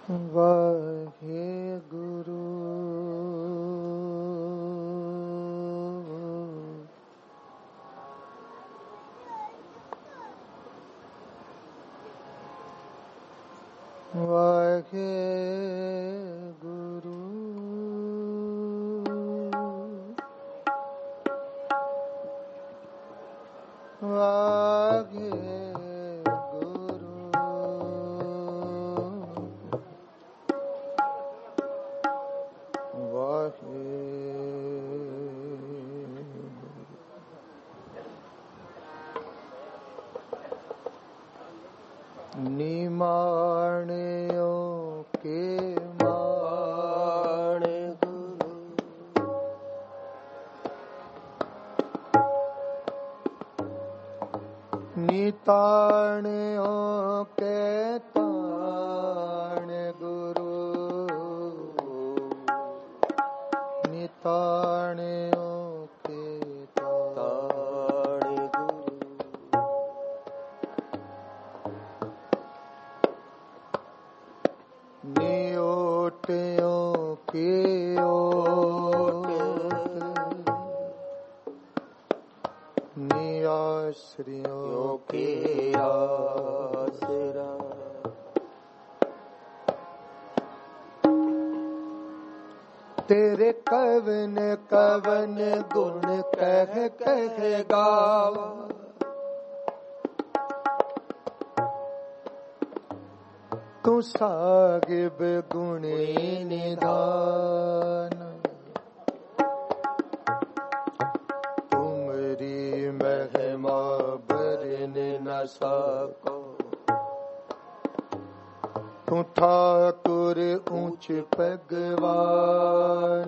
वाहेगुरु वाहेगुरु निमाणियों के मान गुरु निताणियों के ताण गुरु निताणियों के ताण गुरु नियोटियों की ओट नियाश्रियों के आसरा तेरे कवन कवन गुण कह कह गावा तू साहिब गुणी निधान तुमरी महिमा बरन न सको तू ठाकुर ऊंच भगवान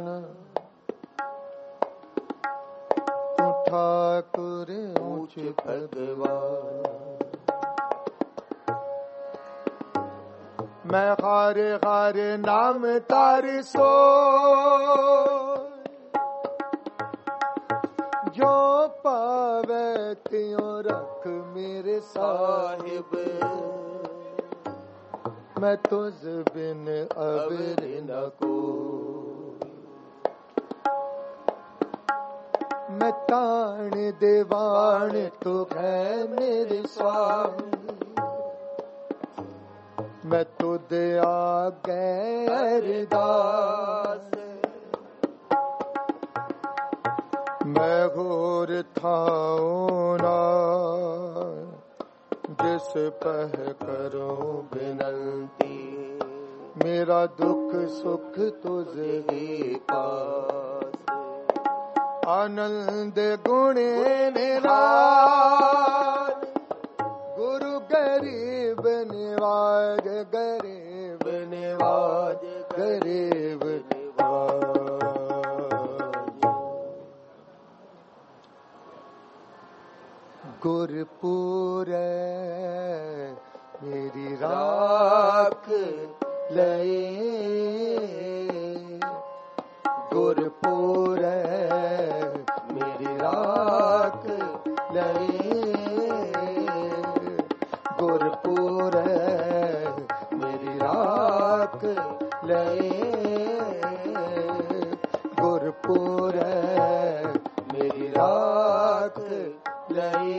तू ठाकुर ऊंच भगवान मैं हारे हारे नाम तारी सो जो पावे त्यों रख मेरे साहिब मैं तुझ बिन अबर न को मैं ताण देवान तो है मेरे स्वामी मैं तो दया अरदास मैं होर थाऊं ना जिस पह करो विनंती मेरा दुख सुख तुझे पास आनंद गुणे निराल गुरु गरीब निवाज गरीब निवाज गरीब निवाज गुरपुर मेरी राख लए गुरपुर मेरी राख लए गुरपुर मेरी राख लए गुरपुर मेरी राख लए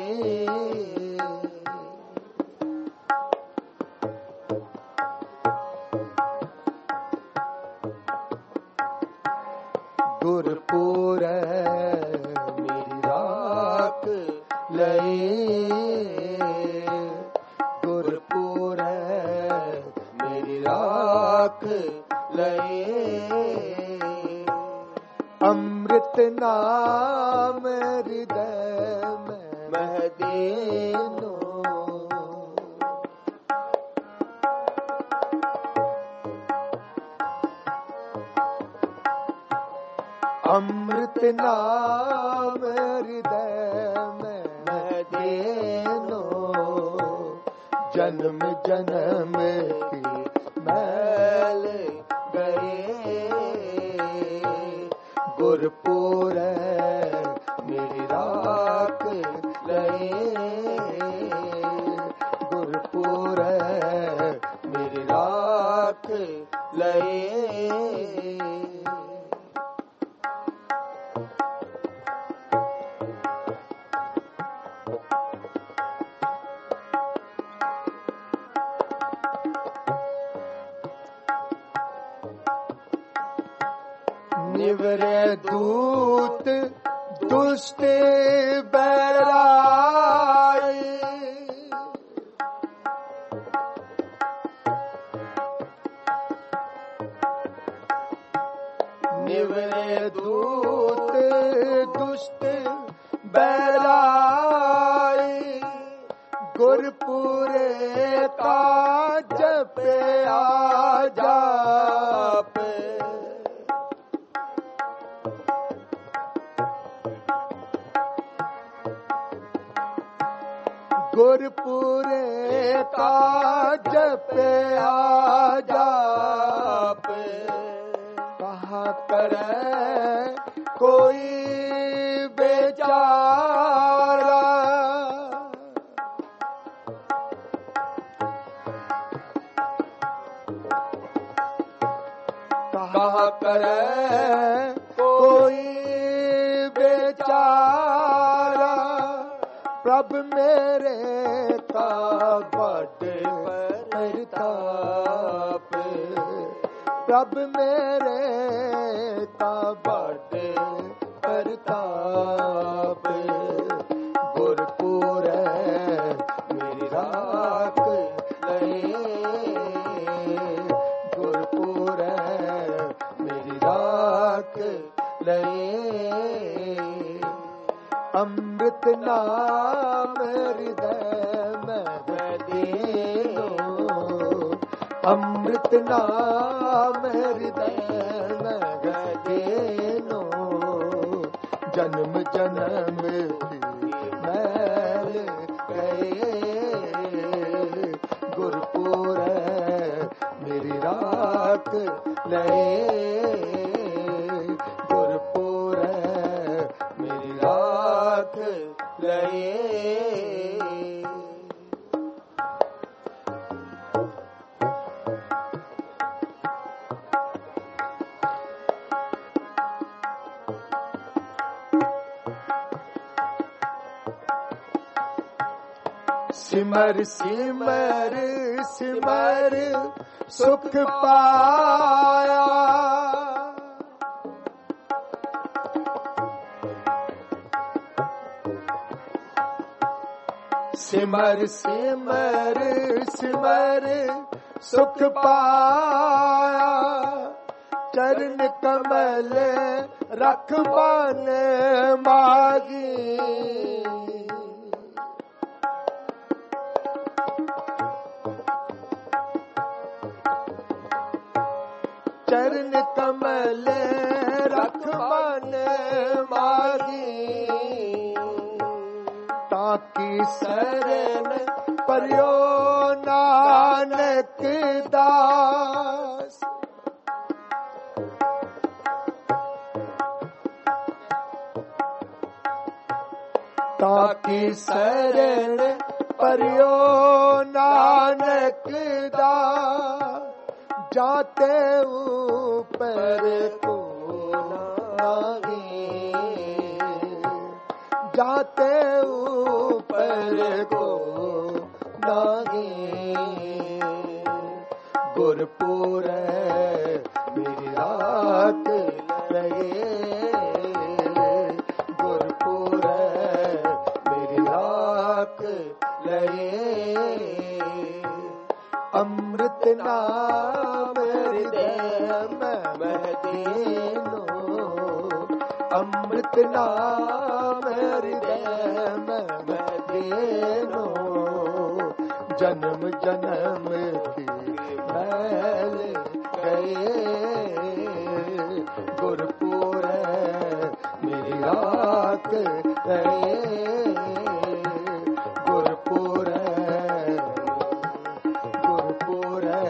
गुरपुर मेरी राख लए गुरपुर मेरी राख लए अमृत नाम हृदय में महदेनो अमृत नाम हृदय में महदेनो जन्म जन्म की मैल गए गुरपुर मेरी राख लए गुरपुर मेरी राख राख लए। निवरे दूत दुष्ट बैराए, निवरे दूत दुष्ट बैराए, गुरपुरे का जपे आ जाप। गुरपुरे का जपे आ जाप। कहा करे कोई बेचारा, कहा करे कोई बेचारा, प्रभ मेरे का बड़ प्रताप। प्रभ मेरे का बड़ प्रताप। गुरपुरे मेरी राख लए, गुरपुरे मेरी राख लए। अमृत नाम हृदय में दीनो, अमृत नाम हृदय में दीनो। जन्म जन्म की मैल गए, गुरपुरे मेरी राख लए, गुरपुरे मेरी राख लए। सिमर सिमर सिमर सुख पाया, सिमर सिमर सिमर सुख पाया। चरण कमल रखवान मागी, चरण कमल रखवान मागी। ताकि शरण पर्यो नानक दास, ताकि शरण पर्यो नानक दास। जाते ऊपर को नागी, जाते ऊपर को नागी। गुरपुरे मेरी राख लए, गुरपुरे मेरी राख लए। अमृत नाम हृदय में दीनो, अमृत नाम हृदय में दीनो। जन्म जन्म की मैल गए, गुरपुरे मेरी राख गए, गुरपुरे गुरपुरे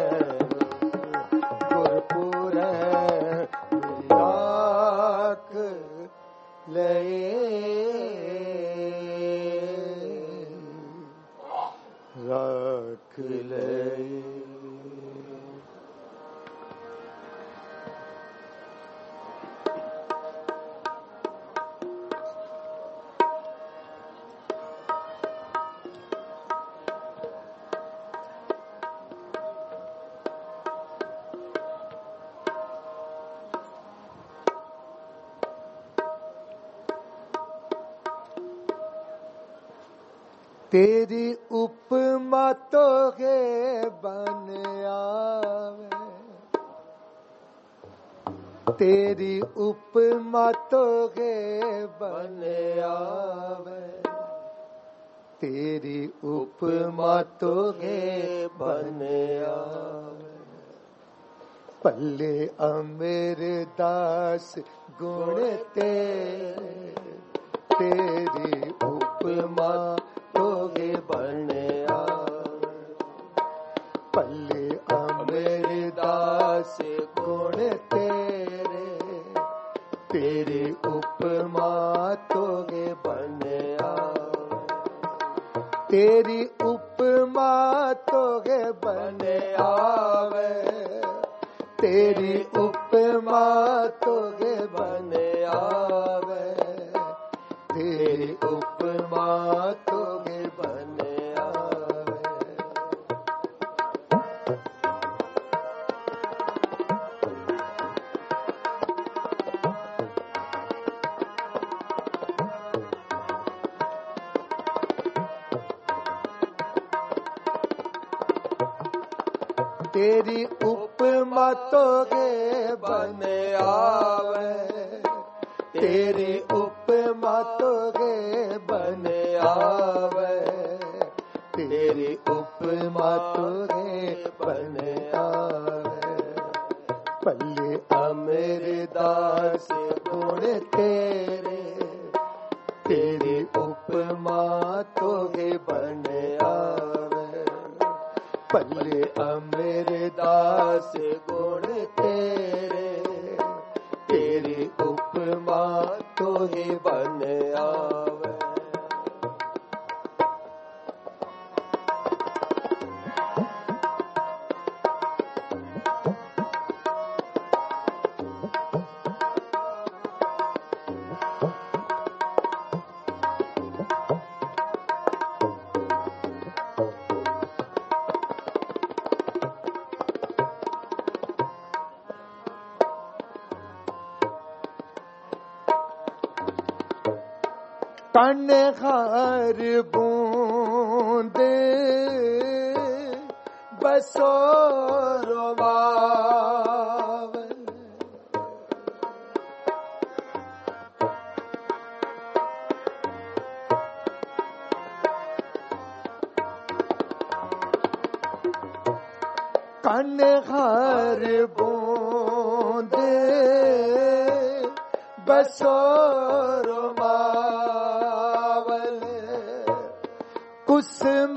गुरपुरे मेरी राख लए, राख लए। तेरी उपमा तो गे बन आवे, तेरी उपमा तो गे बन आवे, तेरी उपमा तो गे बन आवे। पल्ले अमीर दास गुण तेरे, तेरी उपमा तो गे बन आवे। पल्ले अमीर दास गुण तेरे, तेरी उपमा तो गे बन आवे। तेरी उपमा तो गे बन आवे, तेरी उपमा तो गे बन आवे, तेरी उपमा तो गे बन आवे। तेरी उपमा तो गे बन आवे, तेरी उपमा तो गे बन आवे, तेरी उपमा तो गे बन आवे। पल्ले अमीर दास गुण तेरे, तेरी उपमा तो गे बन आवे। पल्ले अमीर दास गुण तेरे, तेरी उपमा तो ही बन आवे। कन खार बूंदे बसोरो बावे, कन खार बूंदे बसोरो कुसुम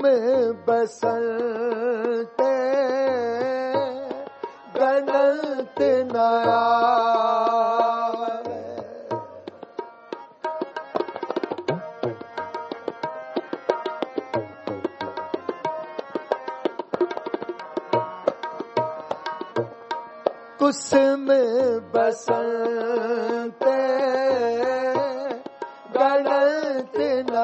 बसंते गणंत न आवे। कुसुम बसंते गणंत न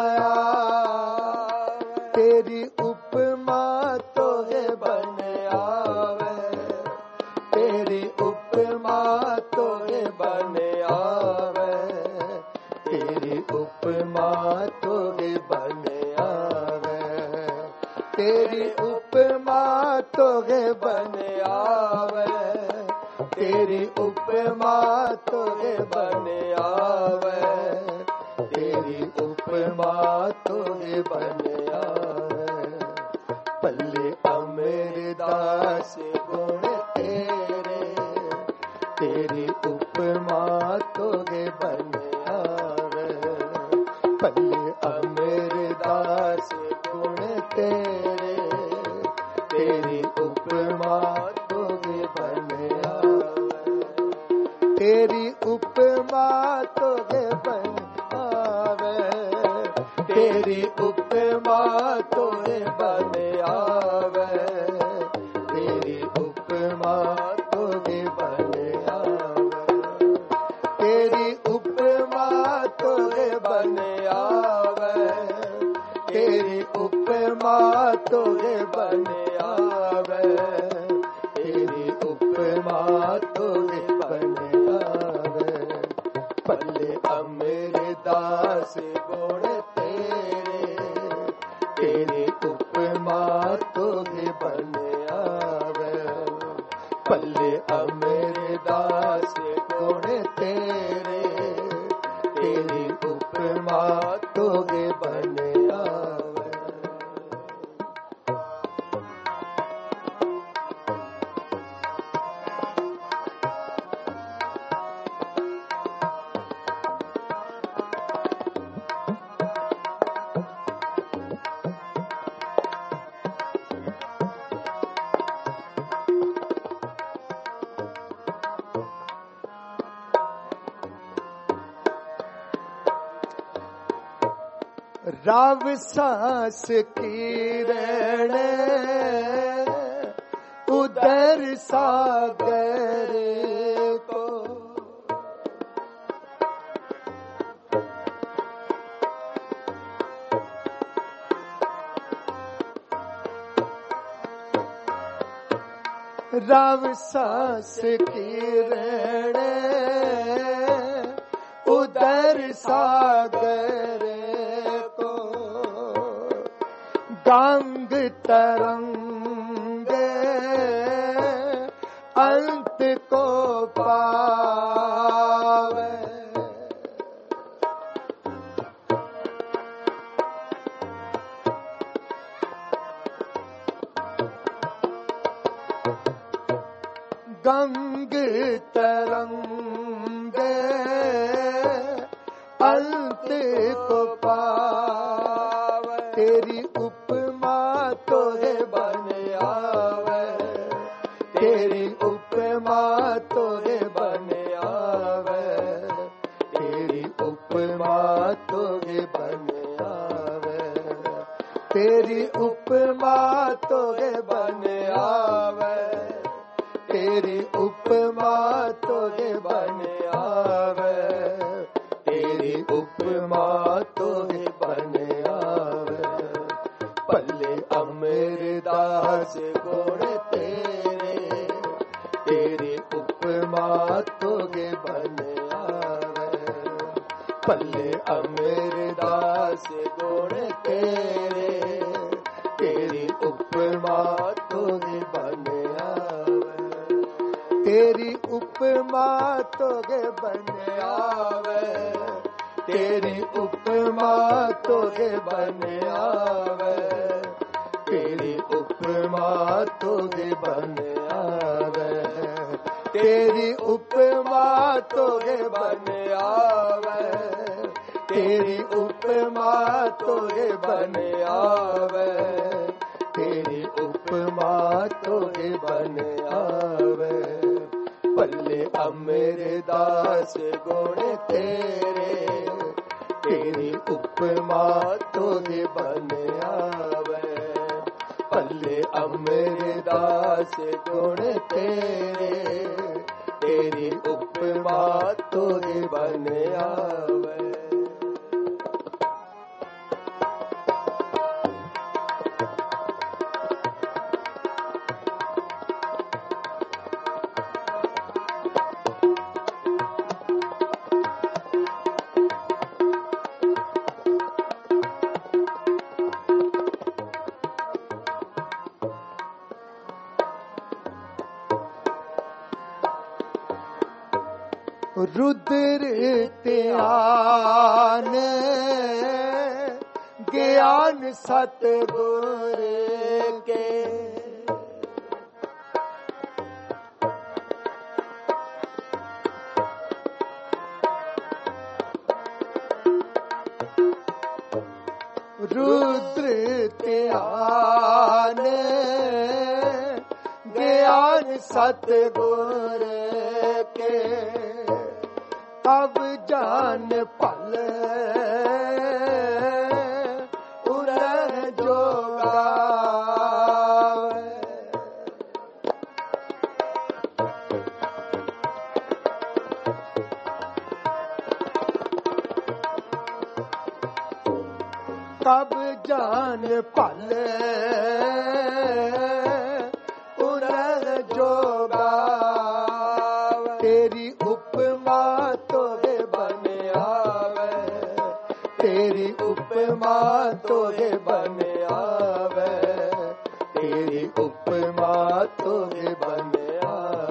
आवे, तेरी उपमा तो गे बन आवे, तेरी उपमा तो गे बन आवे, तेरी उपमा तो गे बन आवे, तेरी उपमा तो गे बन आवे, तेरी उपमा तो गे बन आवे, तेरी उपमा तो गे बन आवे। पल्ले अमीर दास गुण तेरे, तेरी उपमा तो गे बन आवे। पल्ले अमीर दास गुण तेरे, तेरी उपमा तो गे बन आवे, तेरी उपमा तो गे बन आवे, तेरी उपमा तो गे बन आवे, तेरी उपमा तो गे बन आवे, तेरी उपमा तो गे बन आवे, तेरी उपमा तो गे बन आवे, तेरी उपमा तो गे बन आवे। पल्ले अमीर दास गुण तेरे, पल्ले अमरदास गुण तेरे, तेरी उपमा तोगे बन आवे। राव सांस किरण उदर सागर को, राव सांस किरण उदर सागर, गंग तरंग अंत को पावे। गंग तरंग अंत को पावे, तेरी उपमा तोहे बन आवे, तेरी उपमा तोहे बन आवे, तेरी उपमा तोहे बन आवे, तेरी उपमा तोहे बन आवे, तेरी उपमा तोहे बन आवे, तेरी उपमा तोहे बन आवे। पल्ले अमरदास गुण तेरे, तेरी उपमा तोगे बन आवे। पल्ले अमरदास गुण तेरे, तेरी उपमा तोगे बन आवे, तेरी उपमा तोगे बन आवे, तेरी उपमा तोगे बन आवे, तेरी उपमा तोगे बन आवे, तेरी उपमा तोगे बन आवे, तेरी उपमा तोगे बन आवे, तेरी उपमा तोगे बन आवे। पल्ले अमरदास गुण तेरे, तेरी उपमा तोगे बन आवे। पल्ले अमरदास गुण तेरे, तेरी उपमा तोगे बन आवे। रुद्र त्यान ज्ञान सतगुर के, रुद्र त्यान ज्ञान सतगुर के, अब जान पल उरह जोगा, तब जान पल उरह जोगा, तेरी उपमा तोगे बन आवे, तेरी उपमा तोगे बन आवे, तेरी उपमा तोगे बन आवे।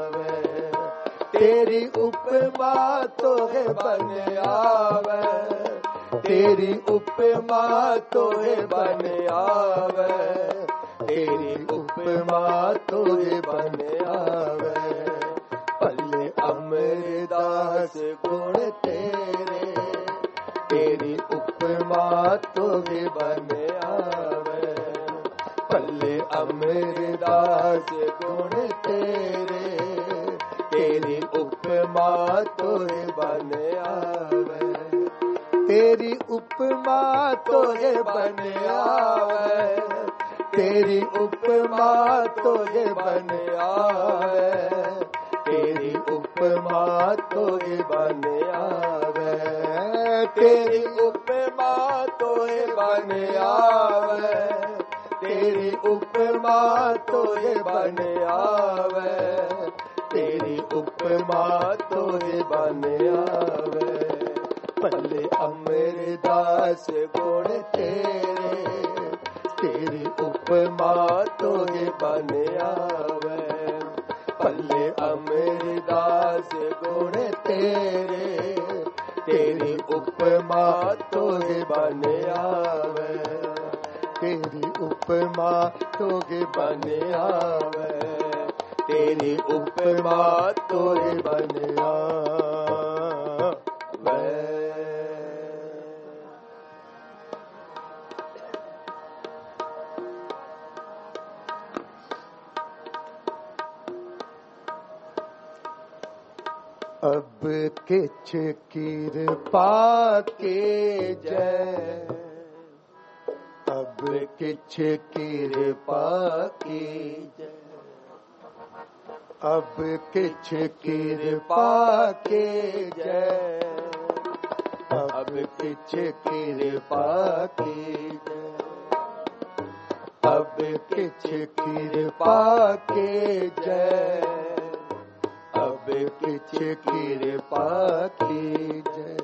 तेरी उपमा तो है बन आवे, तेरी उपमा तो है बन आवे, तेरी उपमा तो है बन आवे। पल्ले अमरदास गुण तेरे, तेरी उपमा तो है बन आवे। पल्ले अमरदास गुण तेरे, तेरी उपमा तो है बन आवे। तेरी उपमा तो है बन आवे, तेरी उपमा तो है बन आवे, तेरी उपमा तो है बन आवे। तेरी उपमा तो है बन आवे, तेरी उपमा तो है बन आवे, तेरी उपमा तो है बन आवे। पल्ले अमरदास गुण तेरे, तेरी उपमा तो है बन आवे। पल्ले अमरदास गुण तेरे, तेरी उपमा तो है बन आवे, तेरी उपमा तो है बन आवे, तेरी उपमा तो है बन आवे। अब किछ कृपा के जय, अब किछ कृपा की जय, अब किछ कृपा के जय, अब किछ कृपा की जय, अब किछ कृपा के जय, अब किछ कृपा की जय।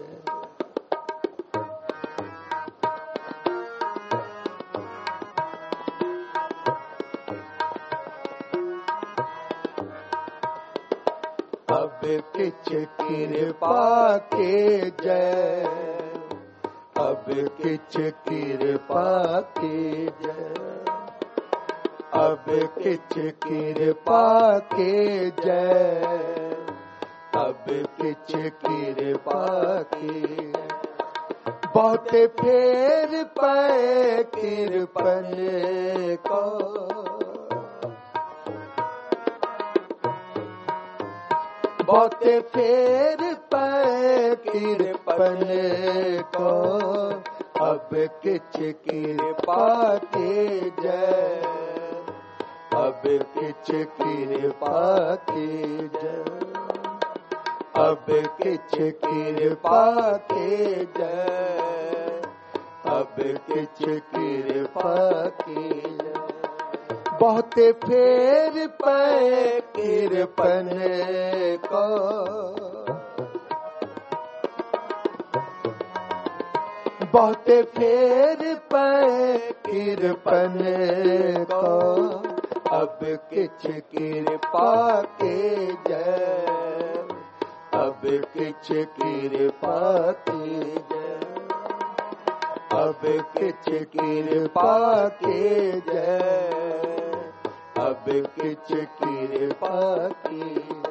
अब किछ कृपा के जय, अब किछ कृपा के जय, अब किछ कृपा के जय, अब किछ कृपा की। बहुत फेर पे कृपन को, बहुत फेर पे कृपन को, अब किछ कृपा के जय, अब किछ कृपा के जय, अब किछ कृपा के जय, अब किछ कृपा की जय। बहुत फेर पे कृपन को, बहुत फेर पे कृपन को, अब किछ कृपा के जय, अब किछ कृपा की जय, अब किछ कृपा के जय, अब किछ कृपा की।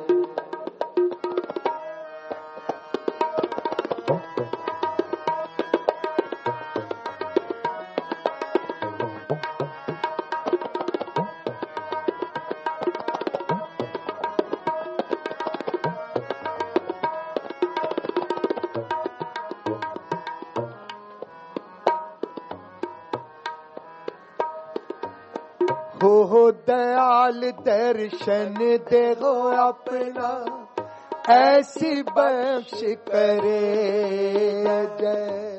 हो दयाल दर्शन देखो अपना, ऐसी बख्श करे जय।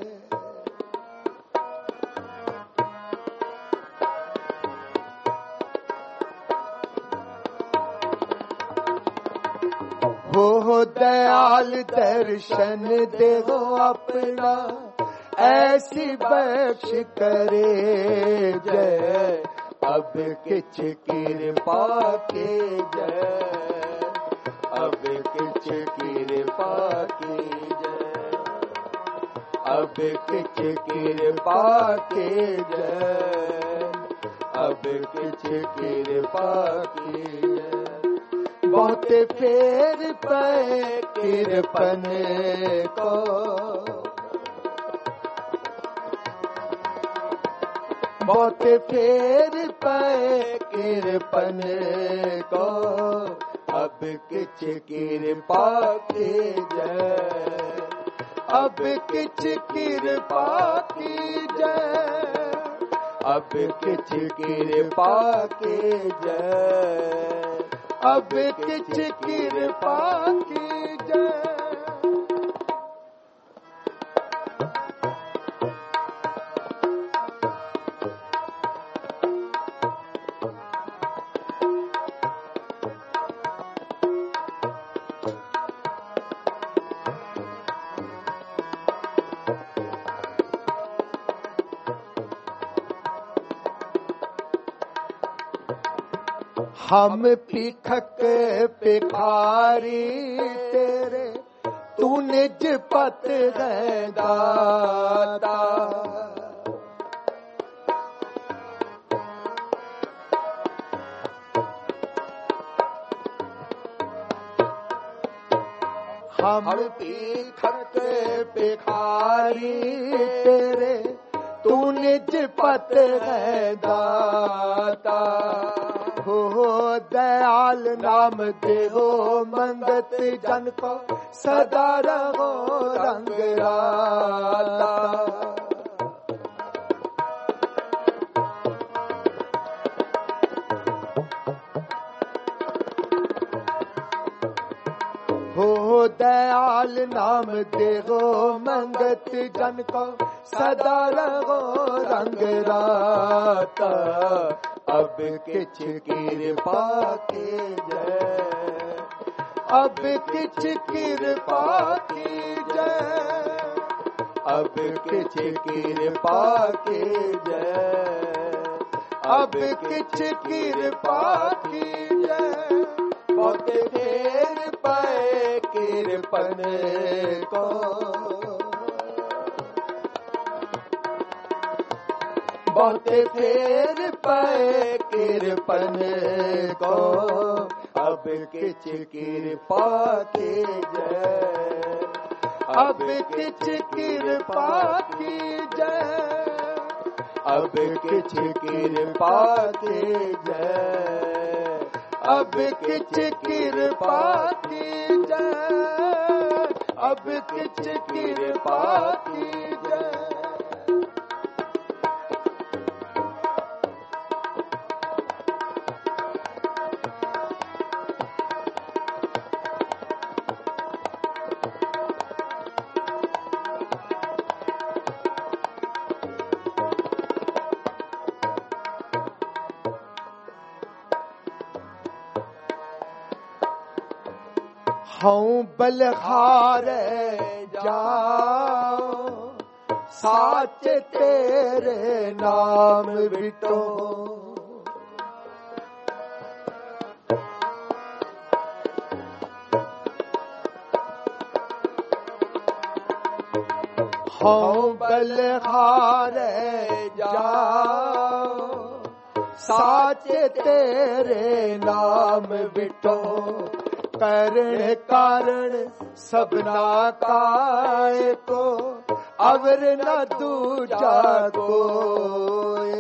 हो दयाल दर्शन देखो अपना, ऐसी बख्श करे जय। अब किछ कृपा के जय, अब किछ किछ कृपा कीजै, अब किछ कृपा कीजै, अब किछ कृपा कीजै। बहुत फेर पे कृपन को, बहुत फेर पे कृपन को, अब किछ कृपा कीजै, अब किछ कृपा कीजै, अब किछ कृपा कीजै, अब किछ कृपा कीजै। हम भिखक भिखारी तेरे, तू निज पत है दाता। हम भिखक भिखारी तेरे, तू निज पत है दाता। हो दयाल नाम देवो मंगत जन को, सदा रहो रंग राता। हो दयाल नाम देवो मंगत जन को, सदा रहो रंग राता। अब किछ कृपा कीजै, अब किछ कृपा कीजै, अब किछ कृपा कीजै, अब किछ कृपा कीजै। बहुत फेर पे कृपन को, बहुत फेर पे कृपन को, अब किछ कृपा कीजै, अब किछ कृपा कीजै, अब किछ कृपा कीजै, अब किछ कृपा कीजै, अब किछ कृपा कीजै। हूँ बलहार जाओ, साच तेरे नाम बिटो। हूँ बलहार जाओ, साच तेरे नाम बिटो। करण कारण सबना काय को, अवर न दूजा कोय।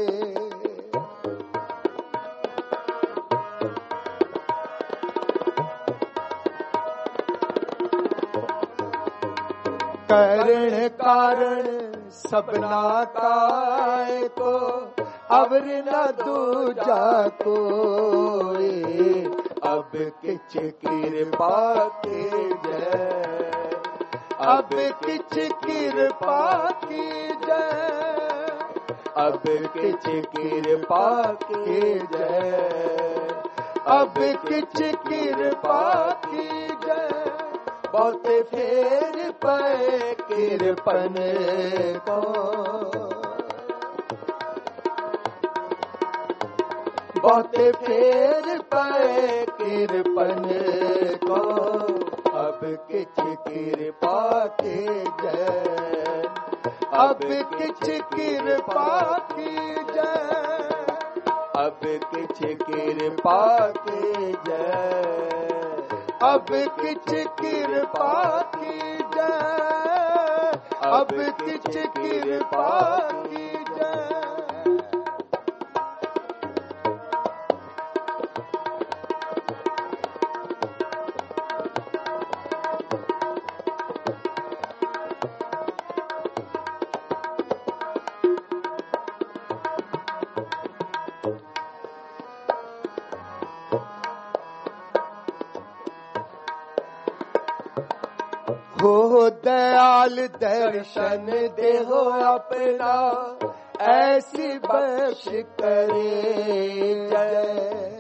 करण कारण सबना काय को, अवर न दूजा कोय। अब किछ कृपा कीजै, अब किछ कृपा कीजै, अब किछ कृपा कीजै, अब किछ कृपा कीजै। बहुत फेर पे कृपन को, बहुत फेर पे कृपन को, अब कृपा की जय, अब किछ कृपा की जय, अब किछ कृपा की जय, अब किछ कृपा की जय, अब किछ कृपा की जय। हो दयाल दर्शन दे हो अपना, ऐसी बख्श करे जय।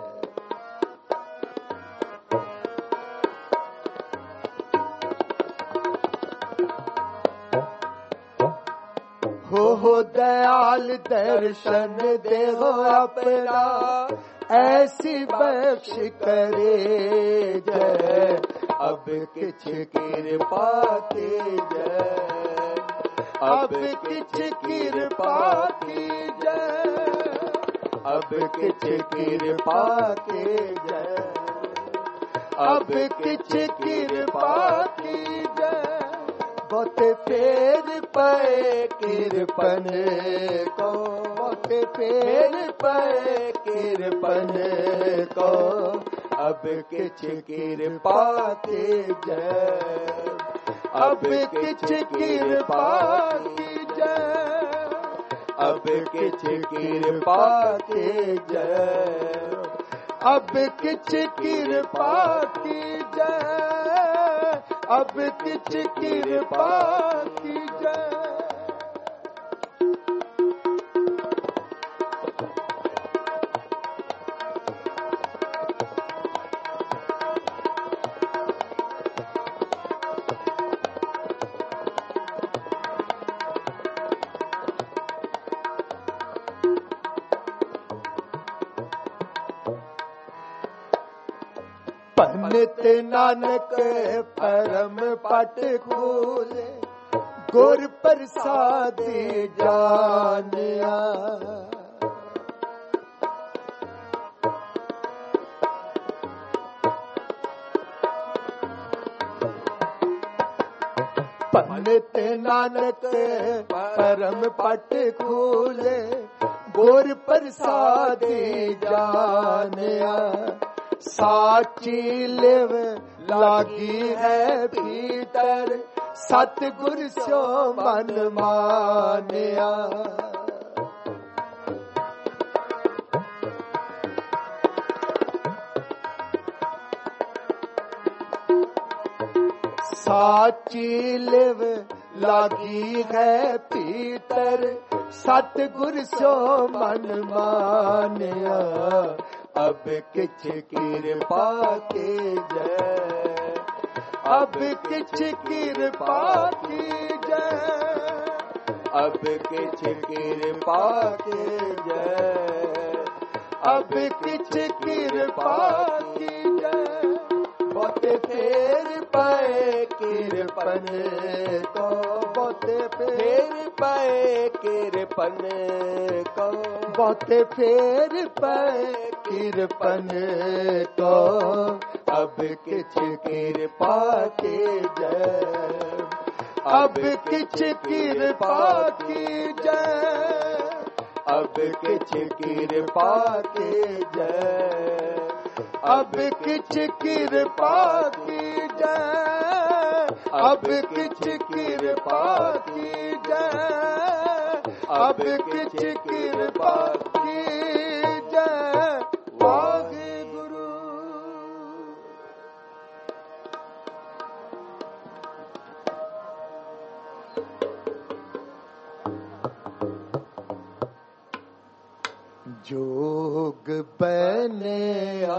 हो दयाल दर्शन दे हो अपना, ऐसी बख्श करे जय, अब किछ कृपा की जय, अब किछ कृपा की जय, अब किछ कृपा की जय, अब किछ कृपा की जय। बहुत फेर पे कृपन को, बहुत फेर पे कृपन को, अब किछ कृपा की जय, अब किछ कृपा की जय, अब किछ कृपा की जय, अब किछ कृपा की जय, अब किछ कृपा की जय। पंडित नानक परम पट खोले, गुर प्रसादी जानिया। पंडित नानक परम पट खोले, गुर प्रसादी जानिया। साची लिव लागी है भीतर, सतगुर सो मन मानिया। साची लिव लागी है भीतर, सतगुर सो मन मानिया। अब किछ कृपा की जय, अब किछ कृपा की जय, अब किछ कृपा की जय, अब किछ कृपा की जय। बहुत फेर पे कृपन को, बहुत फेर पे कृपन को, बहुत फेर पे कृपन को, अब किछ कृपा की जय, अब किछ कृपा की जय, अब किछ कृपा की जय, अब किछ कृपा की जय, अब किछ कृपा की जय, अब किछ कृपा की जय। वाहे गुरु। जोग बनिया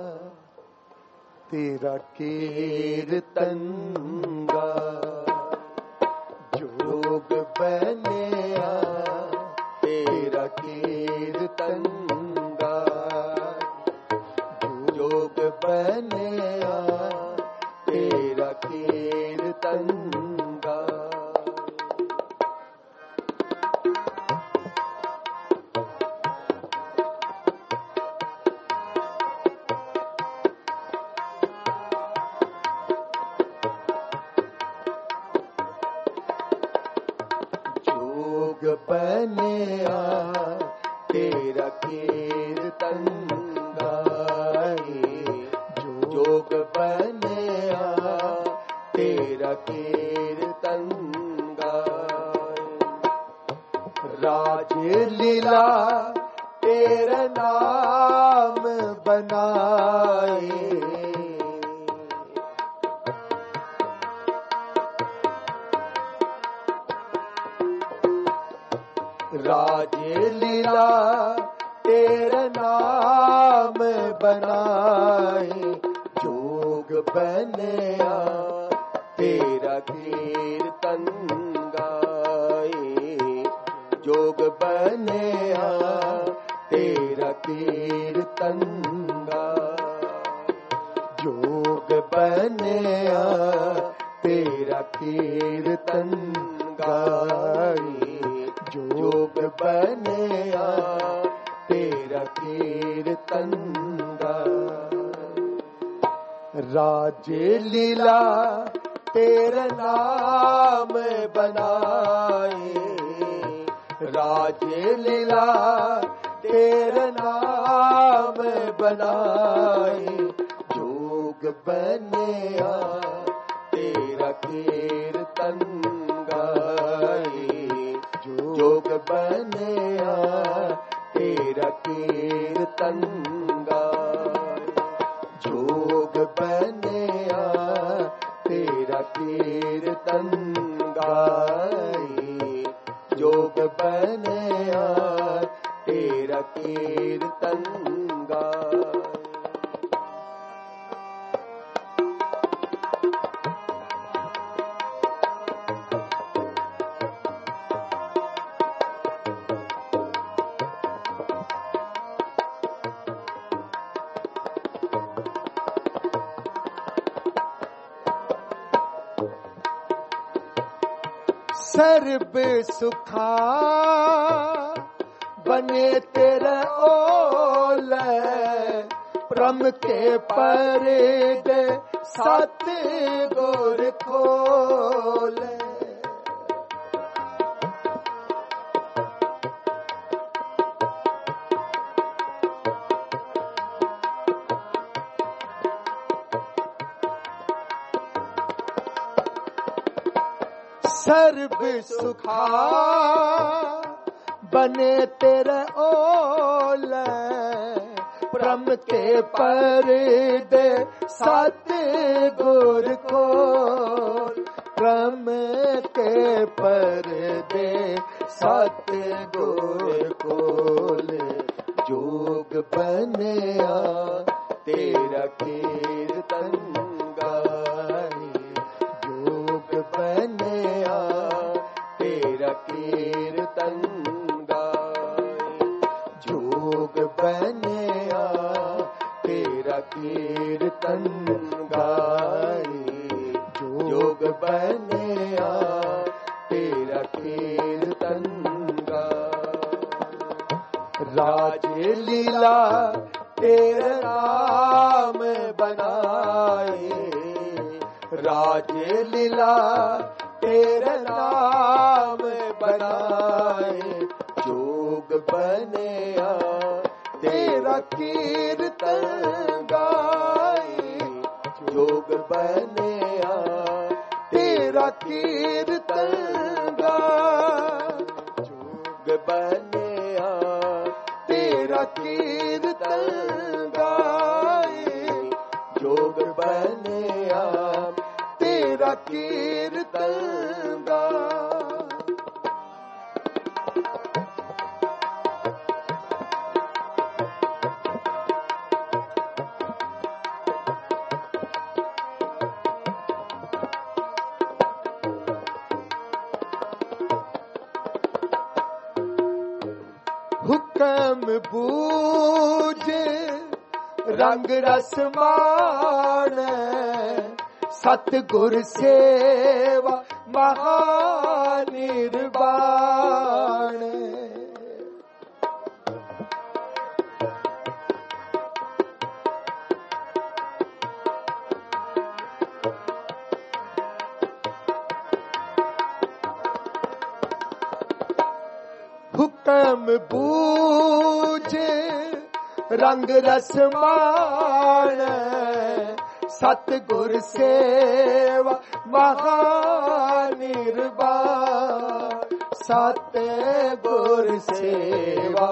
तेरा कीर्तन गा, जोग बनिया तेरा कीर्तन गा, जोग बनिया तेरा कीर्तन जोग बनया तेरा कीर्तन गाए, जोग बनया तेरा कीर्तन गाए। राज लीला तेरा नाम बनाए, राज लीला तेरा नाम बनाए, जोग बनया तेरा कीर्तन गाए, जोग बनया तेरा कीर्तन गाए, जोग बनया तेरा कीर्तन गाए, जोग बनया तेरा कीर्तन गाए। राज लीला तेरा नाम बनाए, राज लीला तेरा नाम बनाए, जोग बनया तेरा कीर्तन गाए, जोग बनया तेरा कीर्तन गाए, जोग बनया तेरा कीर्तन गाए, जोग बनया तेरा कीर्तन गाए। सर्ब सुखा बने तेरे ओले, प्रम के परिदे सत गुर खोले। सर्ब सुखा बने तेरे ओले, प्रम के परिदे सत गुर खोल, प्रम के परिदे सत गुर खोल, जोग बनया तेरा कीर्तन गाए, जोग बनया तेरा कीर्तन गाए, जोग बनया तेरा कीर्तन गाए, जोग बनया तेरा कीर्तन गाए। राज लीला तेरा नाम बनाए, राज लीला तेरा नाम बनाए, जोग बनया तेरा कीर्तन गाए, जोग बनया तेरा कीर्तन गाए, जोग बनया तेरा कीर्तन गाए, जोग बनया तेरा कीर्तन गाए। हुक्म बूझे रंग रस माने, सतगुर सेवा महानिर्वाण। कम बूझे रंग रस मान सतगुर सेवा महानिर्वाण सतगुर सेवा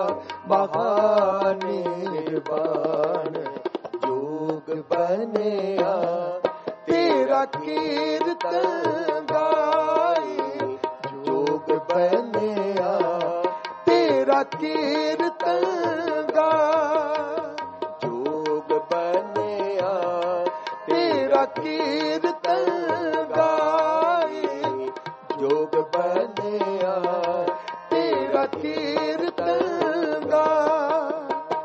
महानिर्वाण जोग बनिया तेरा कीर्तन गाए जोग बनिया तेरा कीर्तन गाए जोग बनिया तेरा कीर्तन गाए जोग बनिया तेरा कीर्तन गाए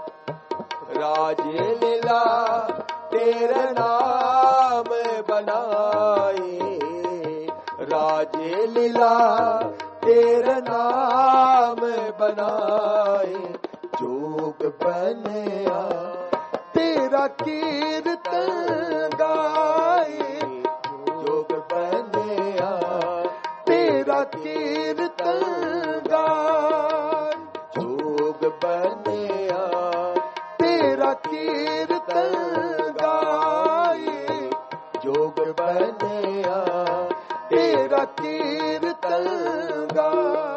राजे लीला तेरा नाम बनाए राजे लीला तेरा नाम बनाए जोग बनिया तेरा कीर्तन गाए जोग बनिया तेरा कीर्तन गाए जोग बनिया तेरा कीर्तन गाए जोग बनिया तेरा कीर्तन गाए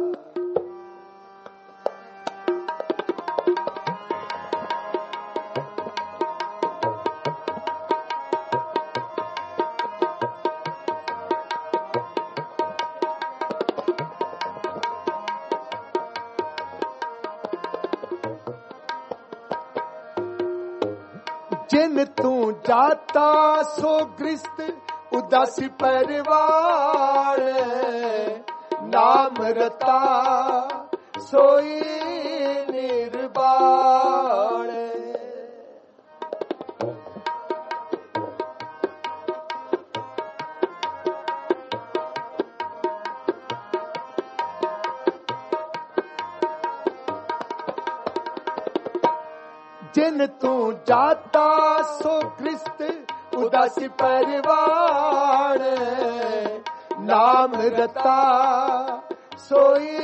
जिन तू जाता सो गृहस्थ उदासी परिवार नाम रता सोई निर्वाण जिन तू जाता सो गृहस्थ उदासी परिवार नाम रता सोई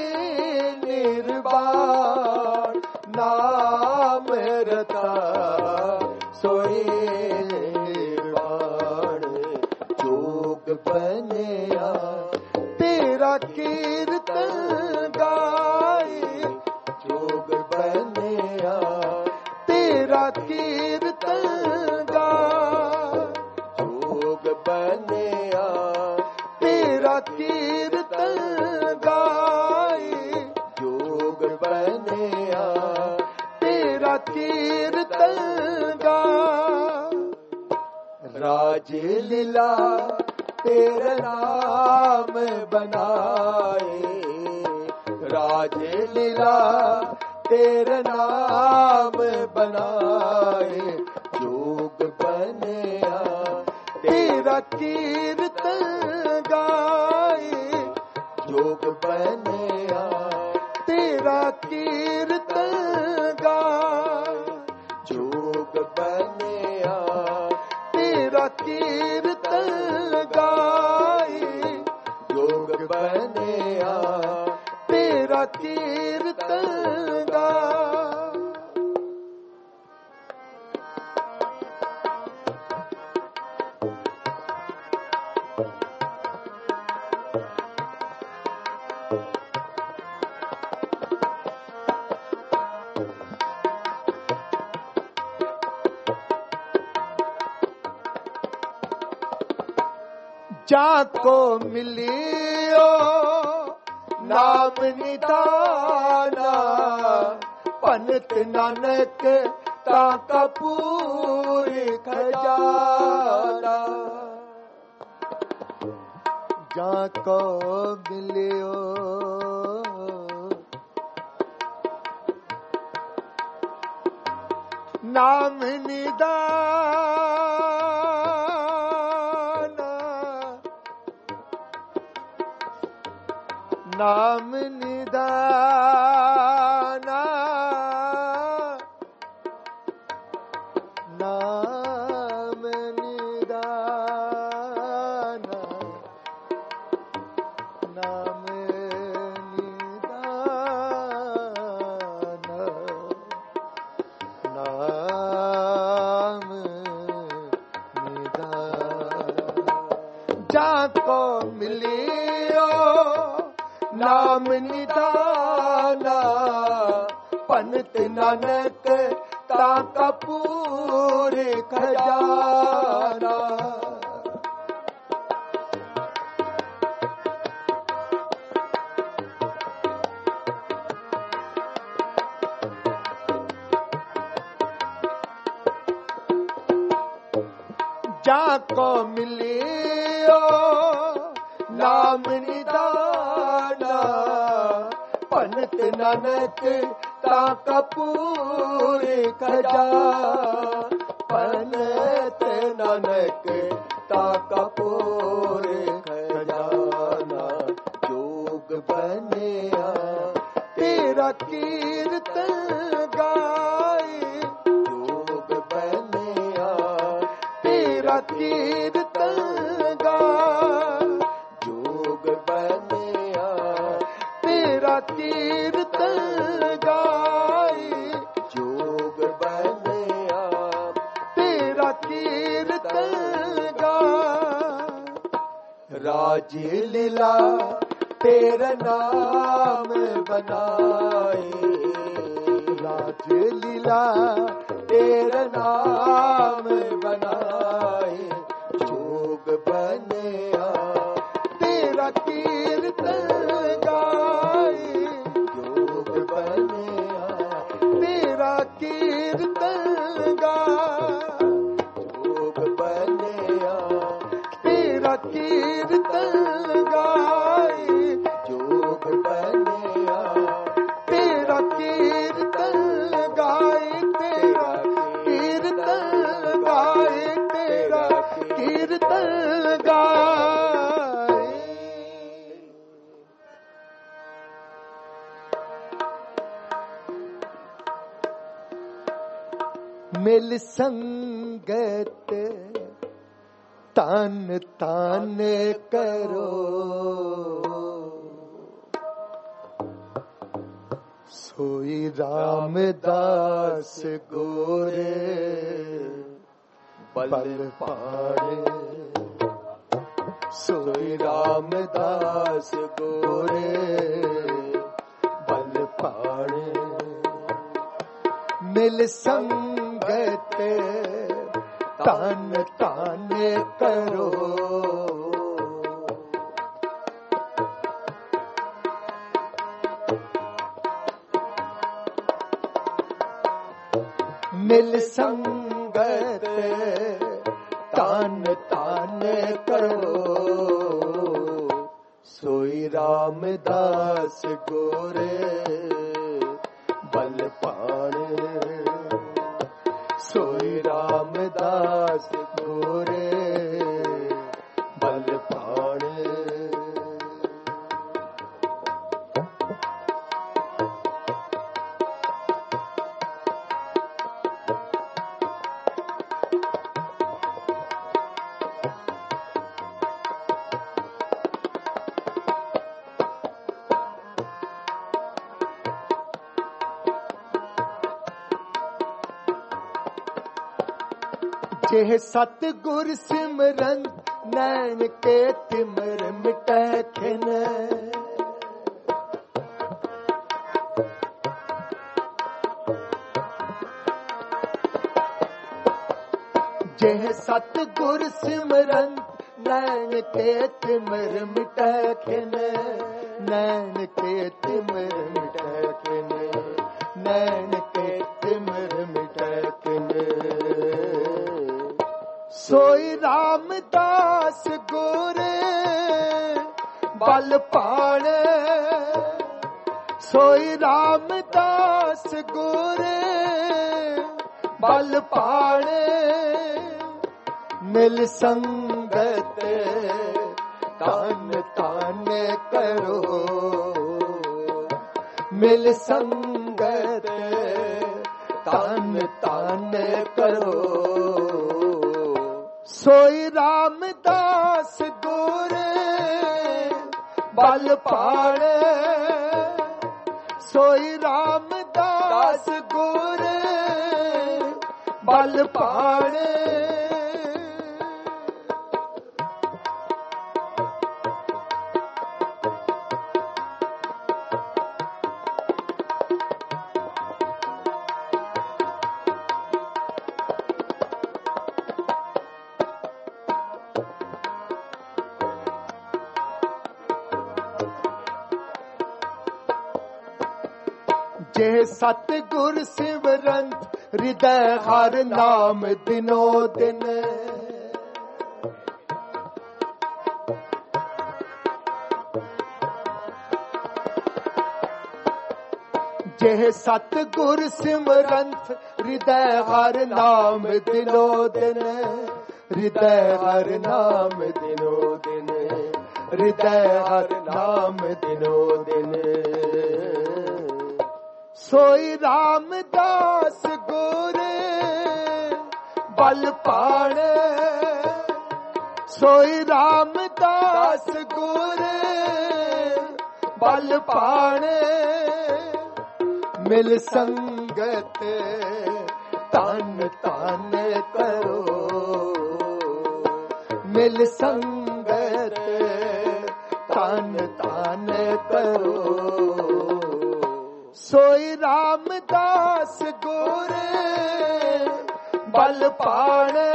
निर्वाण नाम रता सोई निर्वाण जोग बनिया तेरा कीर्तन गाए जोग बनिया तेरा कीर्तन गाए जोग बनिया तेरा कीर्तन गाए जोग बनिया तेरा कीर्तन गाए राजे लीला तेरा नाम बनाए राजे लीला तेरा नाम बनाए जोग बनिया तेरा कीर्तन गाए जोग बनिया तेरा कीर्तन गाए जोग बनिया तेरा कीर्तन गाए जोग बनिया तेरा कीर्तन गाए जाको मिलियो नाम निदाना पंत नानक ताका पूरी खजाना जाको मिलियो नाम निदाना नाम निदाना नाम निदाना नाम निदाना जाको मिलियो नाम निदाना पंत नानक ताका पूरे खजाना। जाको मिलियो नाम निदाना पंत नानक ताका पूरे खजाना। पंत नानक ताका पूरे खजाना। जोग बनिया तेरा कीर्तन गाए। जोग बनिया तेरा कीर्तन गाए। जोग बनिया तेरा कीर्तन गाए। जोग बनिया तेरा कीर्तन गाए। राज लीला तेरा नाम बनाए। राज लीला तेरा नाम बनाए। जोग बनिया तेरा कीर्तन गाए। जोग बनिया तेरा कीर्तन गाए। जोग बनिया तेरा कीर्तन गाए। जोग बनिया तेरा कीर्तन गाए। तेरा कीर्तन गाए। तेरा कीर्तन गाए। मिल संगत तान तान करो। सोई रामदास गोरे बल पाड़े। सोई रामदास गोरे बल पाड़े। मिल संगत तान तान करो। मिल संगत तान तान करो। सोई रामदास गोरे बल पाड़े। सोई रामदास गोरे बल पाड़े। जेह सतगुर सिमरन नैन के तिमर मिटै खिन। जेह सतगुर सिमरन नैन के तिमर मिटै खिन। नैन के तिमर मिटै खिन। नैन के तिमर मिटै खिन। सोई रामदास गोरे बल पाड़े। सोई रामदास गोरे बल पाड़े। मिल संगत तान तान करो। मिल संगत तान तान करो। सोई रामदास गोरे बल पाड़े। सोई रामदास गोरे बल पाड़े। जे सतगुर सिमरंत हृदय हर नाम दिनो दिन। जे सतगुर सिमरंत हृदय हर नाम दिनो दिन। हृदय हर नाम दिनो दिन। हृदय हर नाम दिनो दिन। सोई रामदास गोरे बल पाणे। सोई रामदास गोरे बल पाणे। मिल संगत तन तन करो। मिल संगत तन तन करो। सोई रामदास गोरे बल पाणे।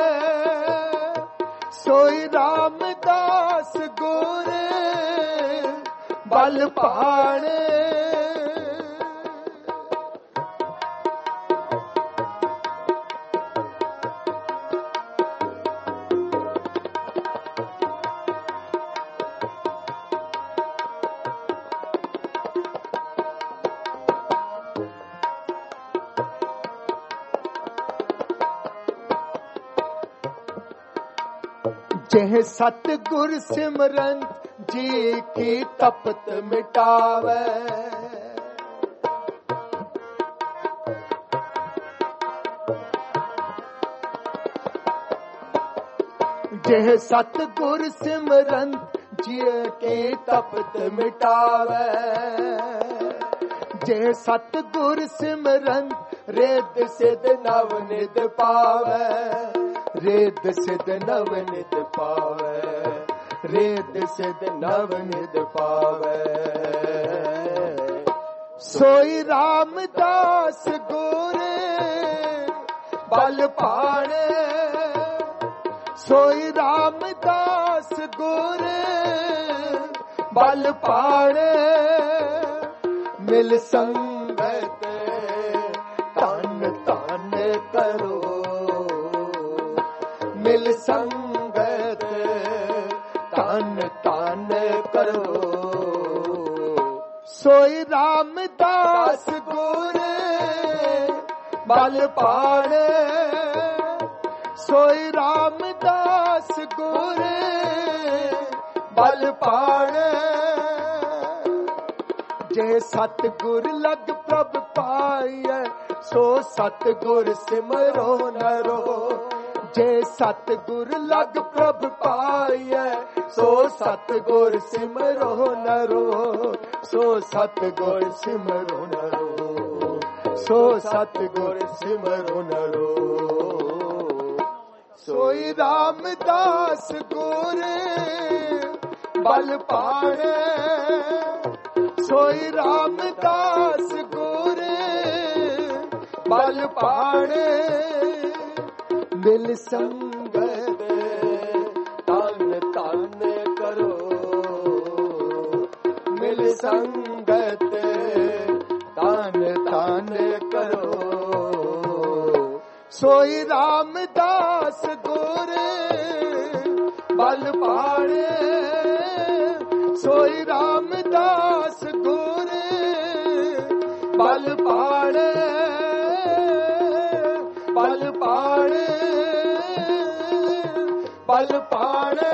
सोई रामदास गोरे बल पाणे। जेह सतगुर सिमरंत जी की तपत मिटावे। जेह सतगुर सिमरंत जी की तपत मिटावे। जेह सतगुर सिमरंत रेद सिद्ध नव निध पावे। रेद सिद्ध नव निध पावे। रेद सिद्ध नव निध पावे। सोई रामदास गोरे बल पाणे। सोई रामदास गोरे बल पाणे। मिल संगत तन तन करो। मिल संगत तन तन करो। सोई रामदास गोरे बल पाणे। सोई रामदास गोरे बल पाणे। जे सतगुर लग प्रभ पाइए सो सतगुर सिमरो नरो। जे सतगुर लग प्रभ पाइए सो सतगुर सिमरो नरो। सो सतगुर सिमरो नरो। सो सतगुर सिमरो नरो। सोई रामदास गोरे बल पाणे। सोई रामदास गोरे बल पाणे। मिल संगत तन तन करो। मिल संगत तन तन करो। सोई रामदास गोरे बल पाणे। सोई रामदास गोरे बल पाणे। बल पाणे। बल पाणे।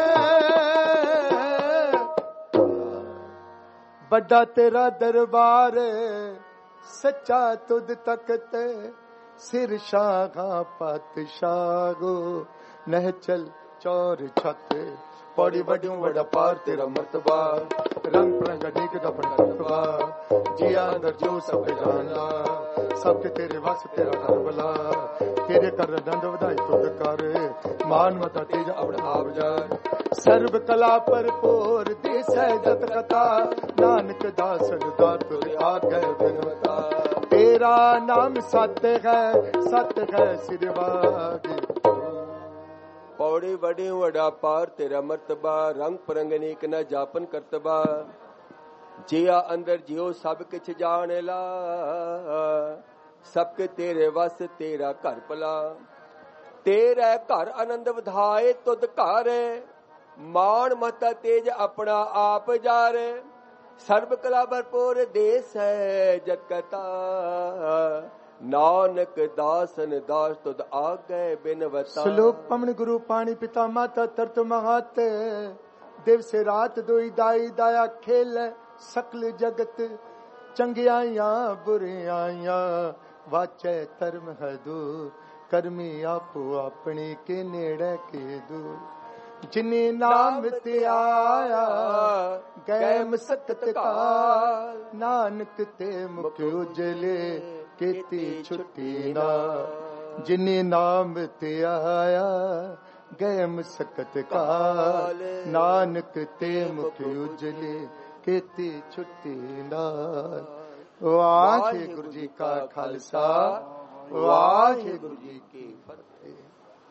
बड़ा तेरा दरबार सच्चा तुद तकत। सिर शाखा पातशागो नह चल चौर छत। पौड़ी बड़ियों बड़ा पार तेरा मर्तबा। रंग बिरंग अनेक दफन रतबा। जिया अंदर जो सब जाना। सबके तेरे वस तेरा करबला। तेरे कर दंड वधाई तुद कर। मान मता तेज अवड़ आव जाए। सर्व कला पर पोर देश है जत कथा। नानक दासन दातुर आगे बिनवता। तेरा नाम सत्य है सिरवागे। पौड़ी बड़ी वड़ा पार तेरा मर्तबा। रंग परंग अनेक न जापन करतबा। जिया अंदर जियो सब किछ जान ला, सबके तेरे वस तेरा घर भला। तेरे घर आनंद वधाए तुद घर, मान मता तेज अपना आप जारे। सर्व कला भरपूर देश है जग कहता, नानक दासन दास तुद आगे बिनवता। श्लोक पमन गुरु पानी पिता माता तरत महात, दिवस रात दोई दाई दाया खेल सकल जगत। चंगियाइया बुरियाइया वाचे धर्म है दूर, करमी आपो अपनी के नेड़े के दूर। जिने नाम ते आया गए मसकत काल, नानक ते मुख उजले केती छुट्टी ना। जिने नाम ते आया गए मसकत काल, नानक ते मुख उजले केती छुट्टी ना। वाहिगुरु जी का खालसा, वाहिगुरु जी की फतेह।